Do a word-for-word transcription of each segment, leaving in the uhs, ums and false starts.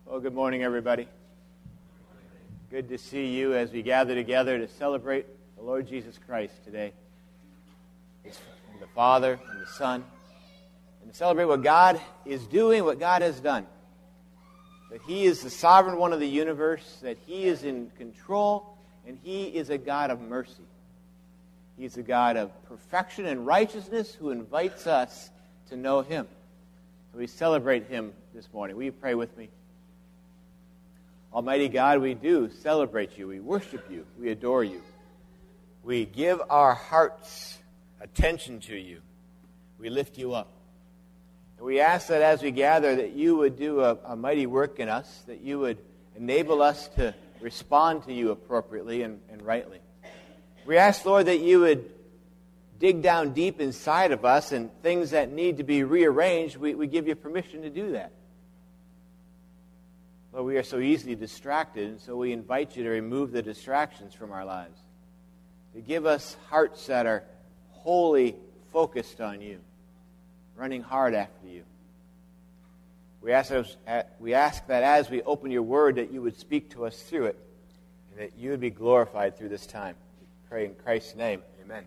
Well, good morning, everybody. Good to see you as we gather together to celebrate the Lord Jesus Christ today. It's the Father and the Son, and to celebrate what God is doing, what God has done. That He is the sovereign one of the universe, that He is in control, and He is a God of mercy. He's a God of perfection and righteousness who invites us to know Him. So we celebrate Him this morning. Will you pray with me? Almighty God, we do celebrate You. We worship You. We adore You. We give our hearts attention to You. We lift You up. And we ask that as we gather that You would do a, a mighty work in us, that You would enable us to respond to You appropriately and, and rightly. We ask, Lord, that You would dig down deep inside of us, and things that need to be rearranged, we, we give You permission to do that. Lord, we are so easily distracted, and so we invite You to remove the distractions from our lives, to give us hearts that are wholly focused on You, running hard after You. We ask, we ask that as we open Your Word, that You would speak to us through it, and that You would be glorified through this time. We pray in Christ's name. Amen.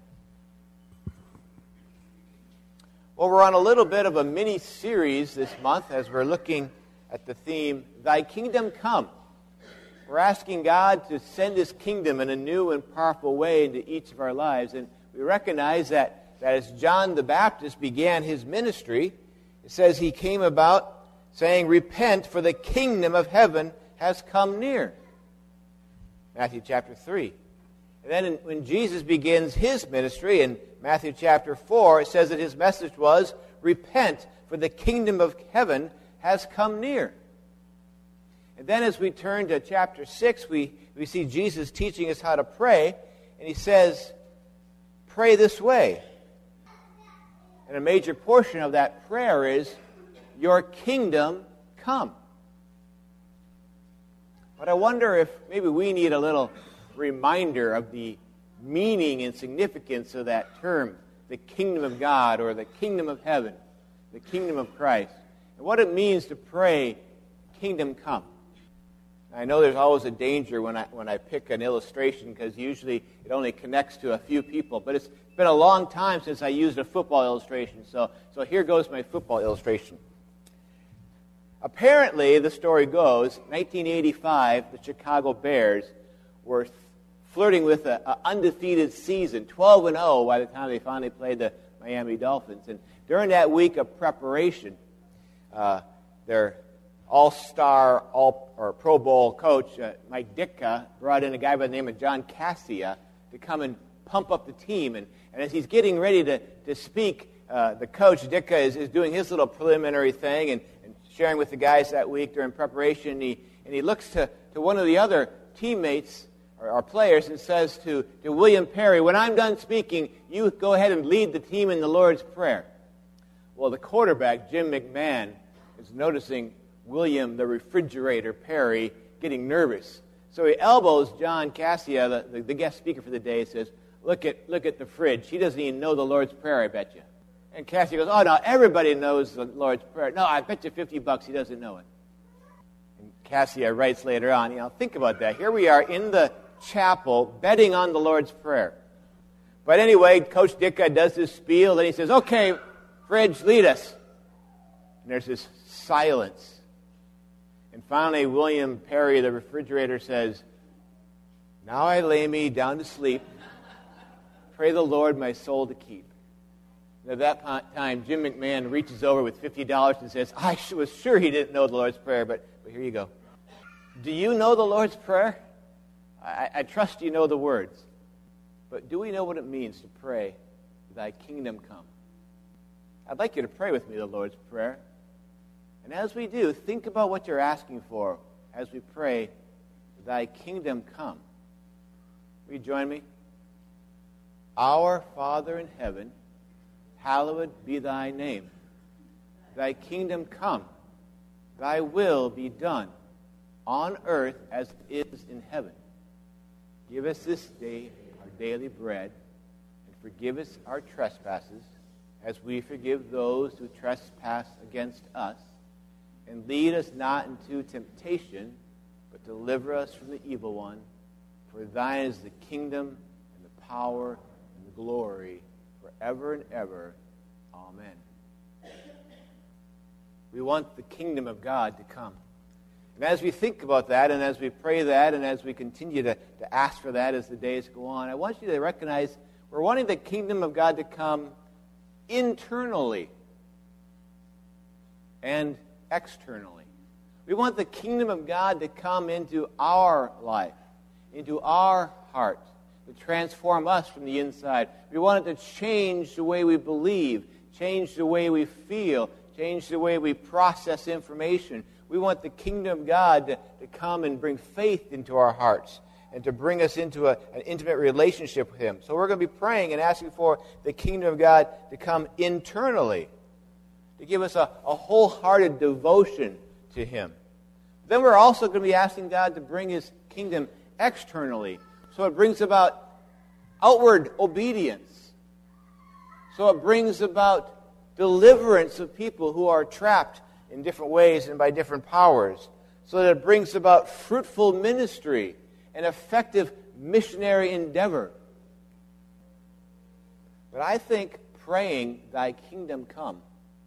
Well, we're on a little bit of a mini-series this month as we're looking at the theme, Thy Kingdom Come. We're asking God to send His kingdom in a new and powerful way into each of our lives. And we recognize that, that as John the Baptist began his ministry, it says he came about saying, Repent, for the kingdom of heaven has come near. Matthew chapter three. And then in, when Jesus begins His ministry in Matthew chapter four, it says that His message was, Repent, for the kingdom of heaven has come near. And then as we turn to chapter six, we, we see Jesus teaching us how to pray, and He says, pray this way. And a major portion of that prayer is, Your kingdom come. But I wonder if maybe we need a little reminder of the meaning and significance of that term, the kingdom of God, or the kingdom of heaven, the kingdom of Christ, and what it means to pray, kingdom come. I know there's always a danger when I when I pick an illustration, because usually it only connects to a few people, but it's been a long time since I used a football illustration, so, so here goes my football illustration. Apparently, the story goes, nineteen eighty-five, the Chicago Bears were flirting with an undefeated season, twelve and oh by the time they finally played the Miami Dolphins. And during that week of preparation, uh, their all-star, all or Pro Bowl coach, uh, Mike Ditka, brought in a guy by the name of John Cassia to come and pump up the team. And, and as he's getting ready to, to speak, uh, the coach, Ditka, is, is doing his little preliminary thing and, and sharing with the guys that week during preparation. And he, and he looks to, to one of the other teammates, our players, and says to, to William Perry, when I'm done speaking, you go ahead and lead the team in the Lord's Prayer. Well, the quarterback, Jim McMahon, is noticing William, the refrigerator, Perry, getting nervous. So he elbows John Cassia, the, the, the guest speaker for the day, and says, look at, look at the fridge. He doesn't even know the Lord's Prayer, I bet you. And Cassia goes, oh, no, everybody knows the Lord's Prayer. No, I bet you fifty bucks he doesn't know it. And Cassia writes later on, you know, think about that. Here we are in the chapel betting on the Lord's Prayer. But anyway, Coach Ditka does this spiel, and he says, okay, fridge, lead us. And there's this silence. And finally, William Perry, the refrigerator, says, now I lay me down to sleep. Pray the Lord my soul to keep. And at that time, Jim McMahon reaches over with fifty dollars and says, I was sure he didn't know the Lord's Prayer, but, but here you go. Do you know the Lord's Prayer? I, I trust you know the words. But do we know what it means to pray, Thy kingdom come? I'd like you to pray with me the Lord's Prayer. And as we do, think about what you're asking for as we pray, Thy kingdom come. Will you join me? Our Father in heaven, hallowed be Thy name. Thy kingdom come. Thy will be done on earth as it is in heaven. Give us this day our daily bread, and forgive us our trespasses, as we forgive those who trespass against us. And lead us not into temptation, but deliver us from the evil one. For thine is the kingdom and the power and the glory forever and ever. Amen. We want the kingdom of God to come. And as we think about that, and as we pray that, and as we continue to, to ask for that as the days go on, I want you to recognize we're wanting the kingdom of God to come internally and externally. We want the kingdom of God to come into our life, into our heart, to transform us from the inside. We want it to change the way we believe, change the way we feel, change the way we process information. We want the kingdom of God to, to come and bring faith into our hearts and to bring us into a, an intimate relationship with Him. So we're going to be praying and asking for the kingdom of God to come internally, to give us a, a wholehearted devotion to Him. Then we're also going to be asking God to bring His kingdom externally. So it brings about outward obedience. So it brings about deliverance of people who are trapped in different ways and by different powers. So that it brings about fruitful ministry and effective missionary endeavor. But I think praying, Thy kingdom come,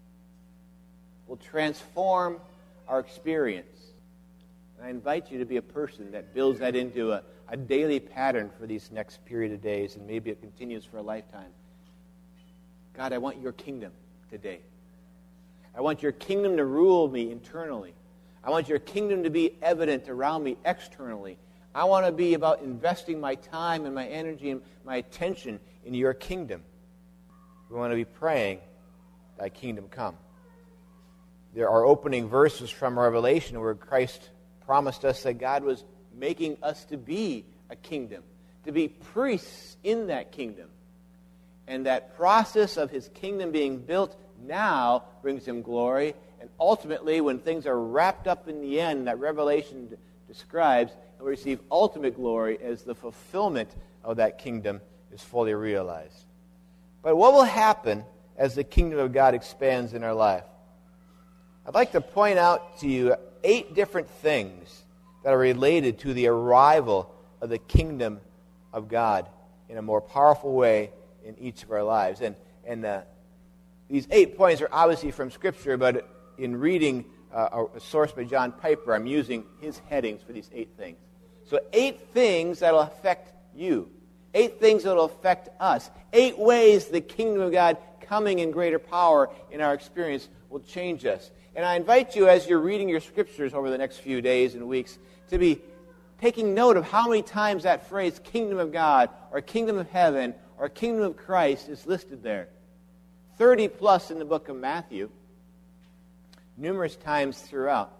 will transform our experience. And I invite you to be a person that builds that into a, a daily pattern for these next period of days, and maybe it continues for a lifetime. God, I want your kingdom today. I want your kingdom to rule me internally. I want your kingdom to be evident around me externally. I want to be about investing my time and my energy and my attention in your kingdom. We want to be praying, Thy kingdom come. There are opening verses from Revelation where Christ promised us that God was making us to be a kingdom, to be priests in that kingdom. And that process of His kingdom being built now brings Him glory. And ultimately, when things are wrapped up in the end, that Revelation d- describes, He'll receive ultimate glory as the fulfillment of that kingdom is fully realized. But what will happen as the kingdom of God expands in our life? I'd like to point out to you eight different things that are related to the arrival of the kingdom of God in a more powerful way in each of our lives. And, and uh, these eight points are obviously from Scripture, but in reading uh, a source by John Piper, I'm using his headings for these eight things. So eight things that will affect you. Eight things that will affect us. Eight ways the kingdom of God coming in greater power in our experience will change us. And I invite you, as you're reading your Scriptures over the next few days and weeks, to be taking note of how many times that phrase, kingdom of God, or kingdom of heaven, or kingdom of Christ is listed there. thirty plus in the book of Matthew, numerous times throughout.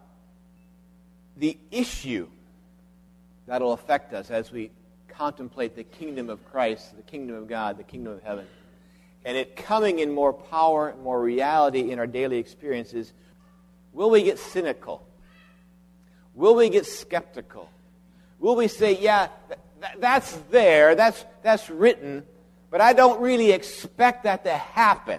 The issue that will affect us as we contemplate the kingdom of Christ, the kingdom of God, the kingdom of heaven, and it coming in more power, more reality in our daily experiences, will we get cynical? Will we get skeptical? Will we say, yeah, th- th- that's there, that's, that's written, but I don't really expect that to happen?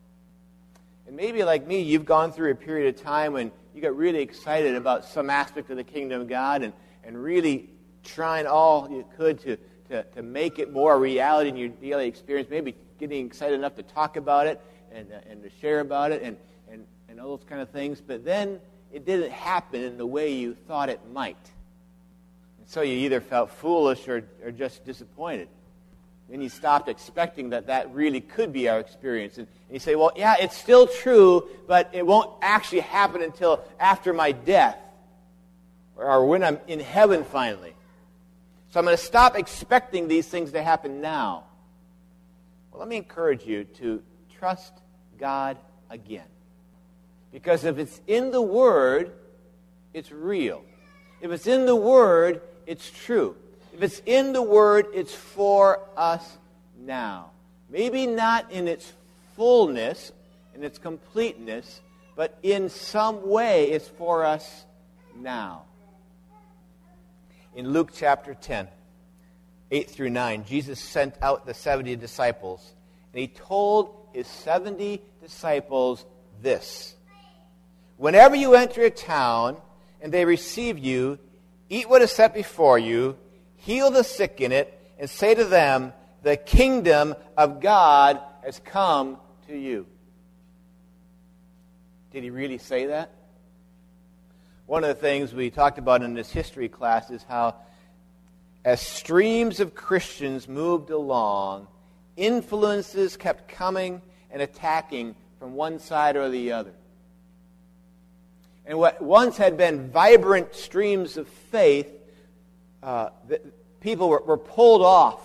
And maybe like me, you've gone through a period of time when you got really excited about some aspect of the kingdom of God and, and really trying all you could to, to, to make it more a reality in your daily experience, maybe getting excited enough to talk about it and, uh, and to share about it and, and, and all those kind of things, but then it didn't happen in the way you thought it might. And so you either felt foolish or, or just disappointed. Then you stopped expecting that that really could be our experience. And, and you say, well, yeah, it's still true, but it won't actually happen until after my death or, or when I'm in heaven finally. So I'm going to stop expecting these things to happen now. Well, let me encourage you to trust God again. Because if it's in the Word, it's real. If it's in the Word, it's true. If it's in the Word, it's for us now. Maybe not in its fullness, in its completeness, but in some way it's for us now. In Luke chapter ten, eight through nine, Jesus sent out the seventy disciples, and He told His seventy disciples this: Whenever you enter a town and they receive you, eat what is set before you, heal the sick in it, and say to them, the kingdom of God has come to you. Did he really say that? One of the things we talked about in this history class is how as streams of Christians moved along, influences kept coming and attacking from one side or the other. And what once had been vibrant streams of faith, uh, the, people were, were pulled off.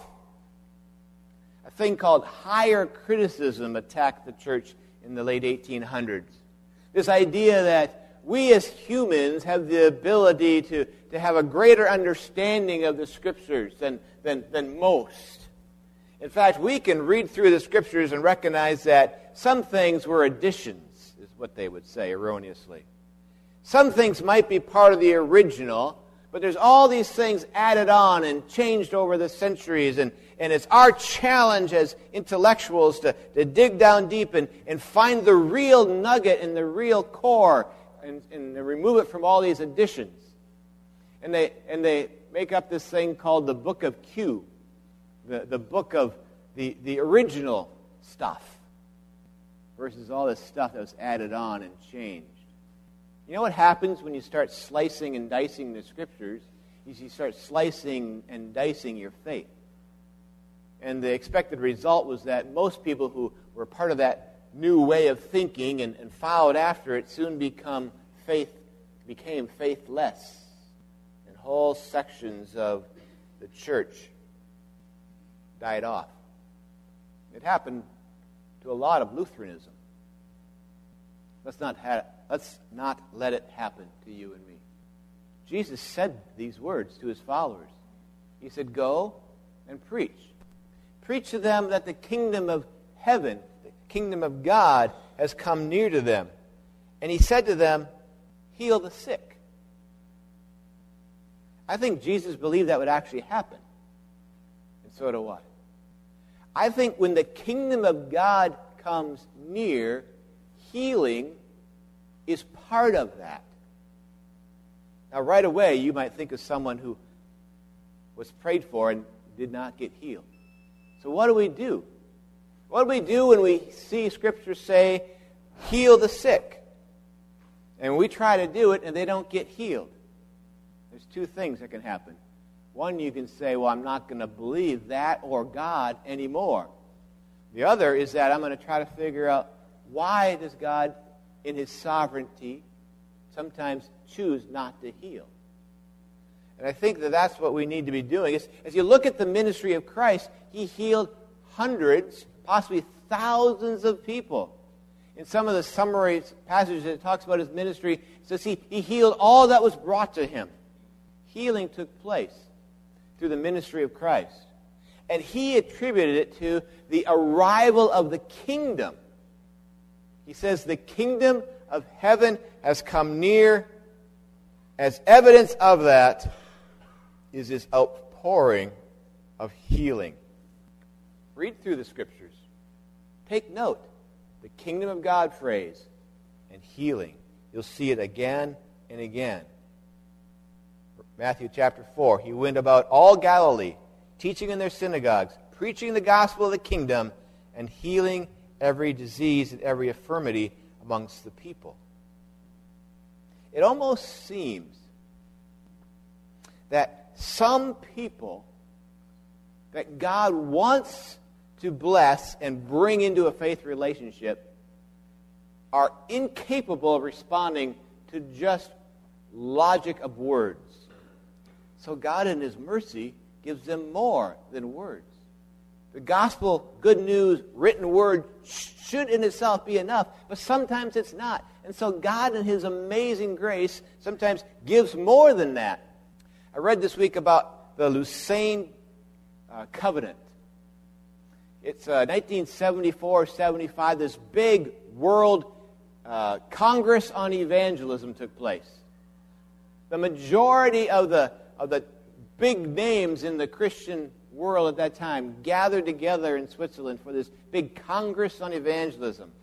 A thing called higher criticism attacked the church in the late eighteen hundreds. This idea that we as humans have the ability to, to have a greater understanding of the Scriptures than, than, than most. In fact, we can read through the Scriptures and recognize that some things were additions, is what they would say erroneously. Some things might be part of the original, but there's all these things added on and changed over the centuries, and, and it's our challenge as intellectuals to, to dig down deep and, and find the real nugget and the real core and, and remove it from all these additions. And they, and they make up this thing called the Book of Q, the, the book of the, the original stuff versus all this stuff that was added on and changed. You know what happens when you start slicing and dicing the Scriptures is you start slicing and dicing your faith. And the expected result was that most people who were part of that new way of thinking and, and followed after it soon become faith, became faithless. And whole sections of the church died off. It happened to a lot of Lutheranism. Let's not have Let's not let it happen to you and me. Jesus said these words to his followers. He said, go and preach. Preach to them that the kingdom of heaven, the kingdom of God, has come near to them. And he said to them, heal the sick. I think Jesus believed that would actually happen. And so do I. I think when the kingdom of God comes near, healing is part of that. Now, right away, you might think of someone who was prayed for and did not get healed. So what do we do? What do we do when we see Scripture say, heal the sick? And we try to do it and they don't get healed. There's two things that can happen. One, you can say, well, I'm not going to believe that or God anymore. The other is that I'm going to try to figure out, why does God in his sovereignty sometimes choose not to heal? And I think that that's what we need to be doing. As, as you look at the ministry of Christ, he healed hundreds, possibly thousands of people. In some of the summary passages that talks about his ministry, it says he, he healed all that was brought to him. Healing took place through the ministry of Christ. And he attributed it to the arrival of the kingdom. He says the kingdom of heaven has come near. As evidence of that is this outpouring of healing. Read through the Scriptures. Take note. The kingdom of God phrase and healing. You'll see it again and again. Matthew chapter four. He went about all Galilee, teaching in their synagogues, preaching the gospel of the kingdom, and healing every disease and every infirmity amongst the people. It almost seems that some people that God wants to bless and bring into a faith relationship are incapable of responding to just logic of words. So God in his mercy gives them more than words. The gospel, good news, written word should in itself be enough, but sometimes it's not. And so God in his amazing grace sometimes gives more than that. I read this week about the Lausanne uh, Covenant. It's uh, nineteen seventy-four seventy-five, this big world uh, Congress on Evangelism took place. The majority of the, of the big names in the Christian world at that time gathered together in Switzerland for this big Congress on Evangelism.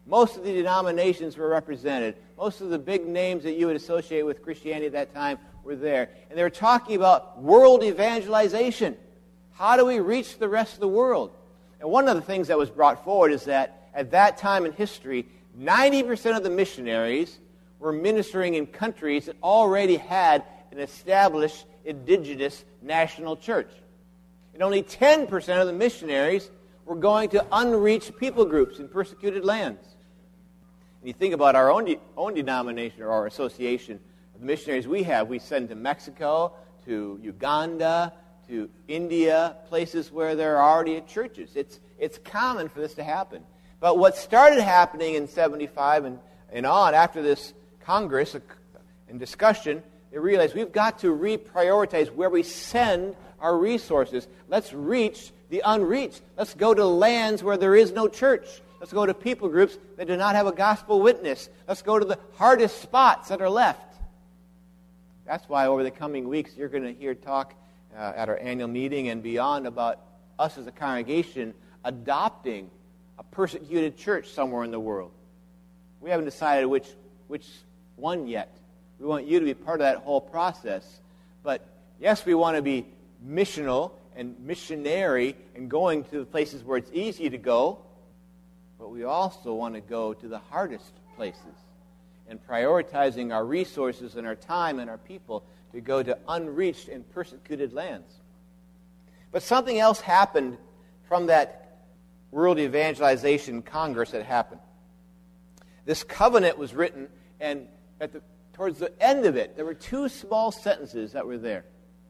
Most of the denominations were represented. Most of the big names that you would associate with Christianity at that time were there. And they were talking about world evangelization. How do we reach the rest of the world? And one of the things that was brought forward is that at that time in history, ninety percent of the missionaries were ministering in countries that already had an established indigenous national church. And only ten percent of the missionaries were going to unreached people groups in persecuted lands. And you think about our own, de- own denomination or our association of missionaries we have. We send to Mexico, to Uganda, to India, places where there are already churches. It's, it's common for this to happen. But what started happening in seventy-five and, and on, after this Congress and discussion, they realized we've got to reprioritize where we send our resources. Let's reach the unreached. Let's go to lands where there is no church. Let's go to people groups that do not have a gospel witness. Let's go to the hardest spots that are left. That's why over the coming weeks you're going to hear talk uh, at our annual meeting and beyond about us as a congregation adopting a persecuted church somewhere in the world. We haven't decided which which one yet. We want you to be part of that whole process. But yes, we want to be missional and missionary and going to the places where it's easy to go, but we also want to go to the hardest places and prioritizing our resources and our time and our people to go to unreached and persecuted lands. But something else happened from that World Evangelization Congress that happened. This covenant was written, and at the, towards the end of it, there were two small sentences that were there.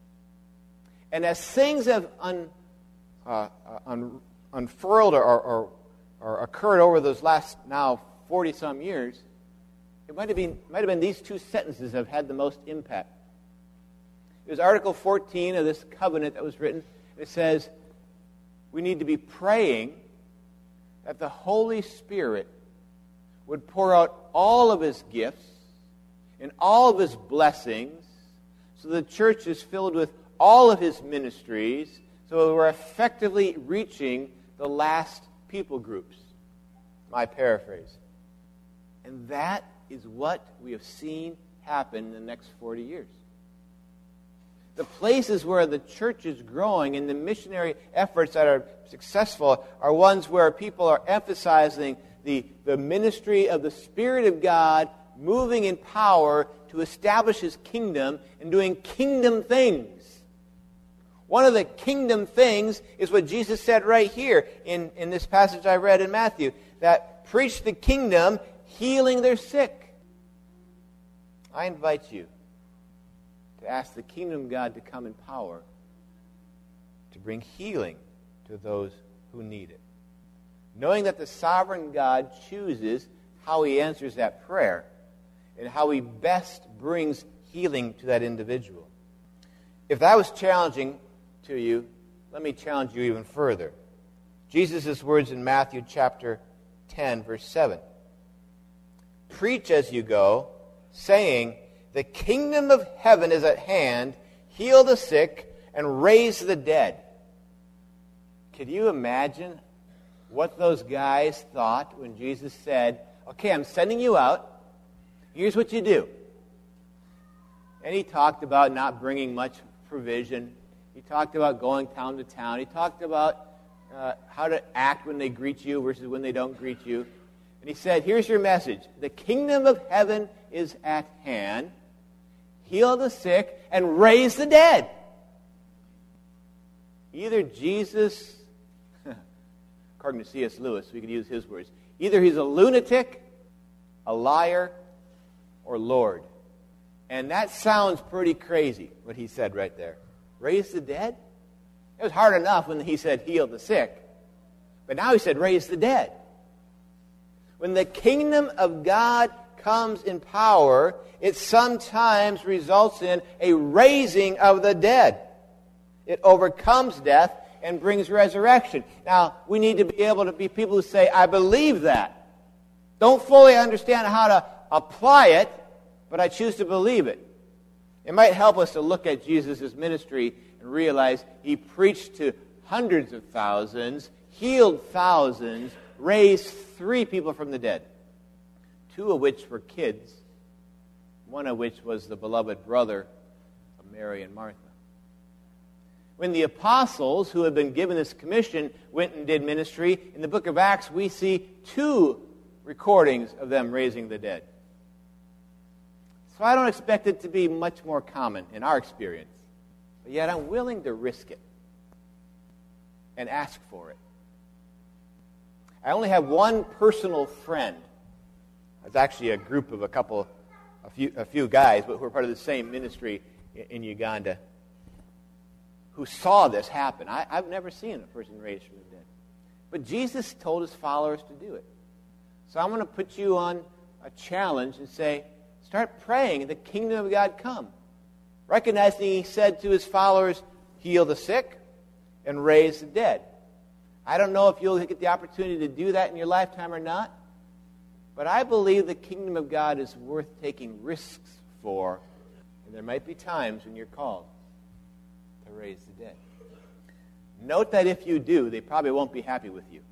And as things have un, uh, un, unfurled or, or, or occurred over those last now forty-some years, it might have been might have been these two sentences that have had the most impact. It was Article fourteen of this covenant that was written. It says, we need to be praying that the Holy Spirit would pour out all of His gifts and all of His blessings so the church is filled with all of His ministries, so we're effectively reaching the last people groups. My paraphrase. And that is what we have seen happen in the next forty years. The places where the church is growing and the missionary efforts that are successful are ones where people are emphasizing the, the ministry of the Spirit of God moving in power to establish His kingdom and doing kingdom things. One of the kingdom things is what Jesus said right here in, in this passage I read in Matthew, that preach the kingdom, healing their sick. I invite you to ask the kingdom of God to come in power to bring healing to those who need it. Knowing that the sovereign God chooses how He answers that prayer and how He best brings healing to that individual. If that was challenging to you, let me challenge you even further. Jesus' words in Matthew chapter ten, verse seven. Preach as you go, saying, the kingdom of heaven is at hand, heal the sick, and raise the dead. Could you imagine what those guys thought when Jesus said, okay, I'm sending you out. Here's what you do. And He talked about not bringing much provision. He talked about going town to town. He talked about uh, how to act when they greet you versus when they don't greet you. And He said, here's your message. The kingdom of heaven is at hand. Heal the sick and raise the dead. Either Jesus, according to C S Lewis, we could use his words, either He's a lunatic, a liar, or Lord. And that sounds pretty crazy, what He said right there. Raise the dead? It was hard enough when He said heal the sick. But now He said raise the dead. When the kingdom of God comes in power, it sometimes results in a raising of the dead. It overcomes death and brings resurrection. Now, we need to be able to be people who say, I believe that. Don't fully understand how to apply it, but I choose to believe it. It might help us to look at Jesus' ministry and realize He preached to hundreds of thousands, healed thousands, raised three people from the dead, two of which were kids, one of which was the beloved brother of Mary and Martha. When the apostles, who had been given this commission, went and did ministry, in the book of Acts we see two recordings of them raising the dead. So I don't expect it to be much more common in our experience, but yet I'm willing to risk it and ask for it. I only have one personal friend. It's actually a group of a couple, a few, a few guys, but who are part of the same ministry in, in Uganda, who saw this happen. I, I've never seen a person raised from the dead. But Jesus told his followers to do it. So I'm going to put you on a challenge and say, start praying, the kingdom of God come. Recognizing he said to his followers, heal the sick and raise the dead. I don't know if you'll get the opportunity to do that in your lifetime or not, but I believe the kingdom of God is worth taking risks for, and there might be times when you're called to raise the dead. Note that if you do, they probably won't be happy with you.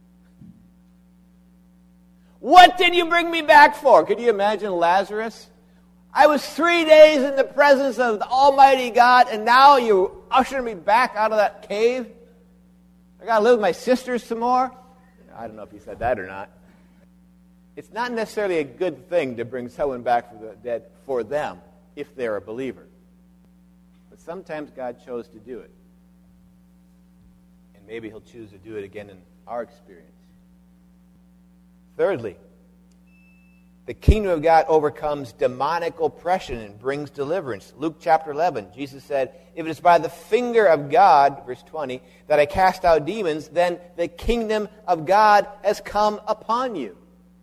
What did you bring me back for? Could you imagine Lazarus? I was three days in the presence of the Almighty God, and now you ushered me back out of that cave? I got to live with my sisters some more? I don't know if he said that or not. It's not necessarily a good thing to bring someone back from the dead for them if they're a believer. But sometimes God chose to do it. And maybe he'll choose to do it again in our experience. Thirdly, the kingdom of God overcomes demonic oppression and brings deliverance. Luke chapter eleven, Jesus said, if it is by the finger of God, verse twenty, that I cast out demons, then the kingdom of God has come upon you.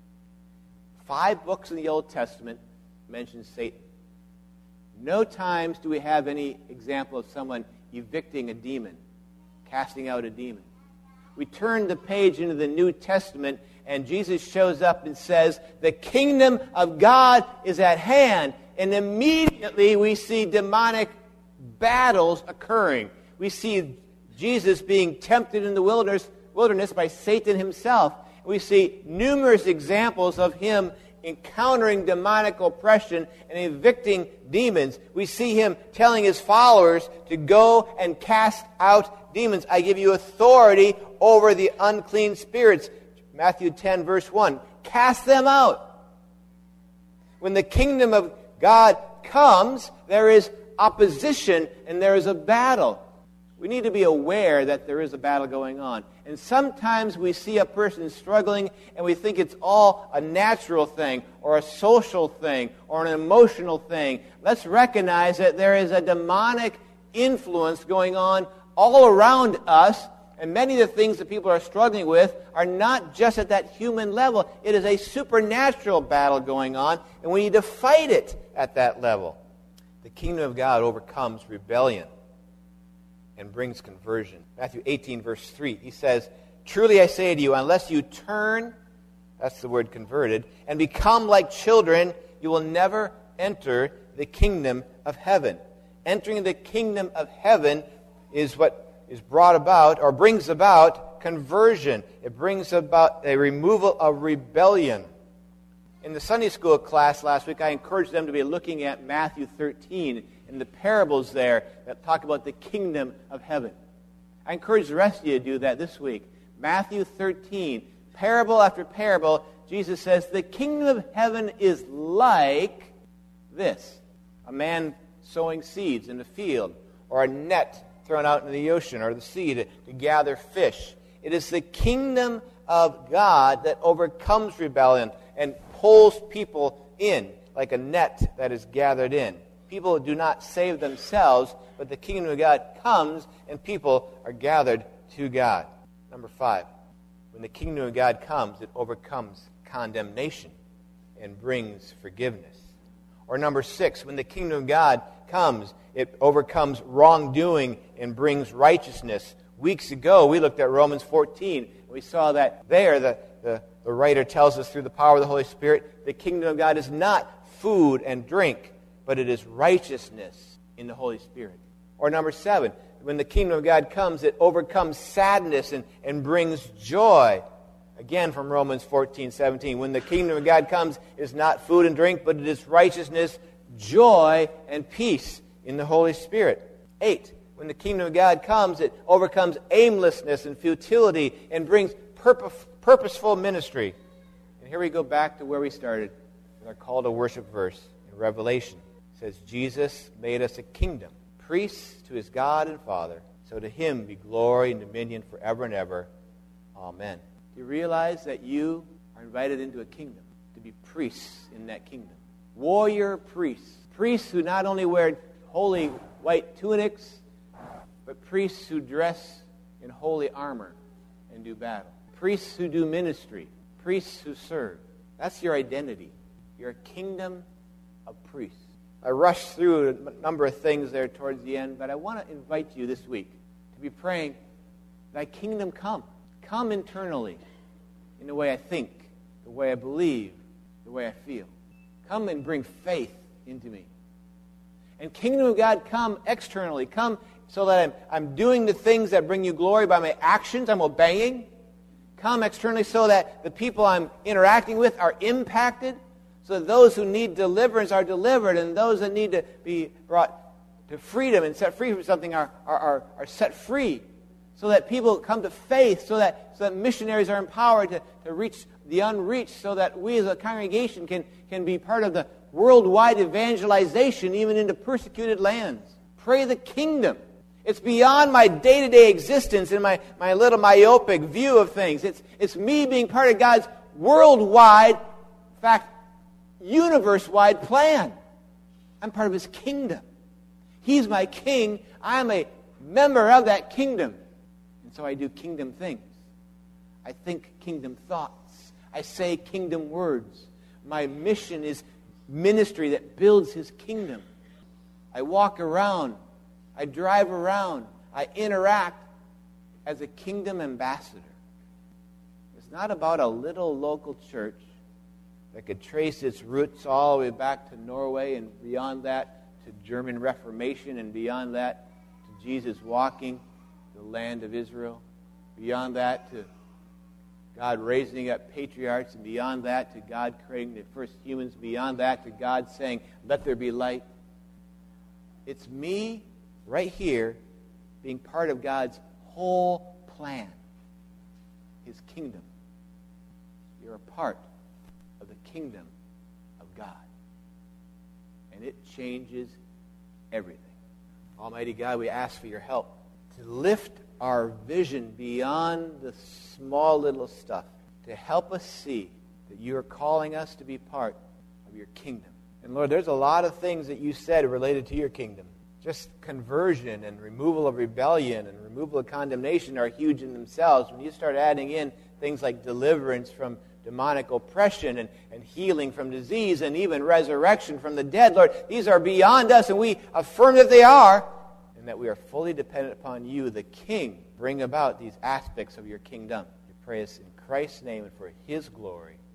Five books in the Old Testament mention Satan. No times do we have any example of someone evicting a demon, casting out a demon. We turn the page into the New Testament, and Jesus shows up and says, the kingdom of God is at hand. And immediately we see demonic battles occurring. We see Jesus being tempted in the wilderness, wilderness by Satan himself. We see numerous examples of him encountering demonic oppression and evicting demons. We see him telling his followers to go and cast out demons. I give you authority over the unclean spirits. Matthew ten, verse one. Cast them out. When the kingdom of God comes, there is opposition and there is a battle. We need to be aware that there is a battle going on. And sometimes we see a person struggling and we think it's all a natural thing or a social thing or an emotional thing. Let's recognize that there is a demonic influence going on all around us. And many of the things that people are struggling with are not just at that human level. It is a supernatural battle going on, and we need to fight it at that level. The kingdom of God overcomes rebellion and brings conversion. Matthew eighteen, verse three, he says, truly I say to you, unless you turn, that's the word converted, and become like children, you will never enter the kingdom of heaven. Entering the kingdom of heaven is what is brought about or brings about conversion. It brings about a removal of rebellion. In the Sunday school class last week, I encouraged them to be looking at Matthew thirteen and the parables there that talk about the kingdom of heaven. I encourage the rest of you to do that this week. Matthew thirteen, parable after parable, Jesus says, the kingdom of heaven is like this. A man sowing seeds in the field, or a net thrown out into the ocean, or the sea to, to gather fish. It is the kingdom of God that overcomes rebellion and pulls people in like a net that is gathered in. People do not save themselves, but the kingdom of God comes and people are gathered to God. Number five, when the kingdom of God comes, it overcomes condemnation and brings forgiveness. Or number six, when the kingdom of God comes, it overcomes wrongdoing and brings righteousness. Weeks ago, we looked at Romans fourteen. We saw that there, the, the, the writer tells us through the power of the Holy Spirit, the kingdom of God is not food and drink, but it is righteousness in the Holy Spirit. Or number seven, when the kingdom of God comes, it overcomes sadness and, and brings joy. Again from Romans fourteen seventeen. When the kingdom of God comes, it is not food and drink, but it is righteousness, joy, and peace in the Holy Spirit. Eight. When the kingdom of God comes, it overcomes aimlessness and futility and brings purpose, purposeful ministry. And here we go back to where we started with our call to worship verse in Revelation. It says, Jesus made us a kingdom, priests to his God and Father, so to him be glory and dominion forever and ever. Amen. Do you realize that you are invited into a kingdom, to be priests in that kingdom? Warrior priests. Priests who not only wear holy white tunics, but priests who dress in holy armor and do battle. Priests who do ministry. Priests who serve. That's your identity. You're a kingdom of priests. I rushed through a number of things there towards the end, but I want to invite you this week to be praying, thy kingdom come. Come internally in the way I think, the way I believe, the way I feel. Come and bring faith into me. And kingdom of God, come externally. Come so that I'm, I'm doing the things that bring you glory by my actions. I'm obeying. Come externally so that the people I'm interacting with are impacted. So that those who need deliverance are delivered. And those that need to be brought to freedom and set free from something are, are, are, are set free. So that people come to faith. So that, so that missionaries are empowered to, to reach the unreached. So that we as a congregation can, can be part of the worldwide evangelization, even into persecuted lands. Pray the kingdom. It's beyond my day-to-day existence and my, my little myopic view of things. It's, it's me being part of God's worldwide, in fact, universe-wide plan. I'm part of his kingdom. He's my king. I'm a member of that kingdom. And so I do kingdom things. I think kingdom thoughts. I say kingdom words. My mission is ministry that builds his kingdom. I walk around. I drive around. I interact as a kingdom ambassador. It's not about a little local church that could trace its roots all the way back to Norway and beyond that to German Reformation and beyond that to Jesus walking the land of Israel, beyond that to God raising up patriarchs, and beyond that to God creating the first humans, beyond that to God saying, let there be light. It's me right here being part of God's whole plan, his kingdom. You're a part of the kingdom of God. And it changes everything. Almighty God, we ask for your help to lift our vision beyond the small little stuff, to help us see that you are calling us to be part of your kingdom. And Lord, there's a lot of things that you said related to your kingdom. Just conversion and removal of rebellion and removal of condemnation are huge in themselves. When you start adding in things like deliverance from demonic oppression and, and healing from disease and even resurrection from the dead, Lord, these are beyond us, and we affirm that they are, and that we are fully dependent upon you, the King, bring about these aspects of your kingdom. We pray this in Christ's name and for his glory.